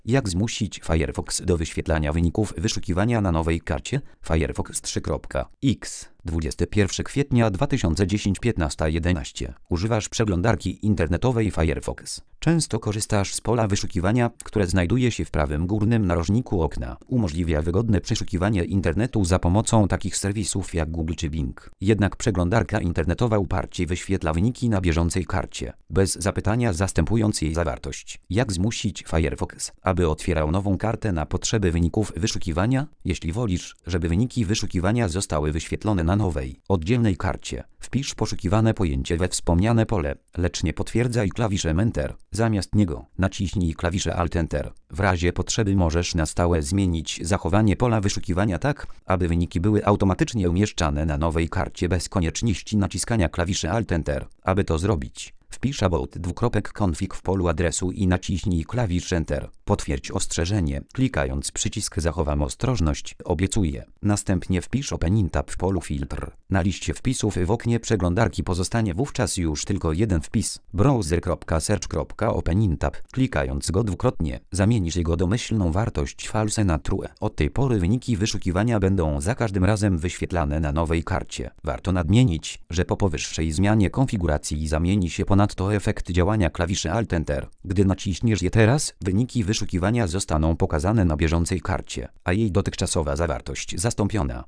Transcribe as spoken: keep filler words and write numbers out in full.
Jak zmusić Firefox do wyświetlania wyników wyszukiwania na nowej karcie? Firefox trzy kropka x dwudziestego pierwszego kwietnia dwa tysiące dziesiątego piętnasta jedenaście. Używasz przeglądarki internetowej Firefox. Często korzystasz z pola wyszukiwania, które znajduje się w prawym górnym narożniku okna. Umożliwia wygodne przeszukiwanie internetu za pomocą takich serwisów jak Google czy Bing. Jednak przeglądarka internetowa uparcie wyświetla wyniki na bieżącej karcie, bez zapytania zastępując jej zawartość. Jak zmusić Firefox, aby otwierał nową kartę na potrzeby wyników wyszukiwania? Jeśli wolisz, żeby wyniki wyszukiwania zostały wyświetlone na nowej, oddzielnej karcie, wpisz poszukiwane pojęcie we wspomniane pole, lecz nie potwierdzaj klawiszem Enter. Zamiast niego naciśnij klawisze Alt Enter. W razie potrzeby możesz na stałe zmienić zachowanie pola wyszukiwania tak, aby wyniki były automatycznie umieszczane na nowej karcie bez konieczności naciskania klawiszy Alt Enter. Aby to zrobić, wpisz about dwukropek config w polu adresu i naciśnij klawisz Enter. Potwierdź ostrzeżenie, klikając przycisk Zachowam ostrożność, obiecuję. Następnie wpisz Opening tab w polu filtr. Na liście wpisów w oknie przeglądarki pozostanie wówczas już tylko jeden wpis. Browser.search.opening tab. Klikając go dwukrotnie, zamienisz jego domyślną wartość false na true. Od tej pory wyniki wyszukiwania będą za każdym razem wyświetlane na nowej karcie. Warto nadmienić, że po powyższej zmianie konfiguracji zamieni się ponadto efekt działania klawiszy Alt Enter. Gdy naciśniesz je teraz, wyniki wyszukiwania zostaną pokazane na bieżącej karcie, a jej dotychczasowa zawartość zastąpiona.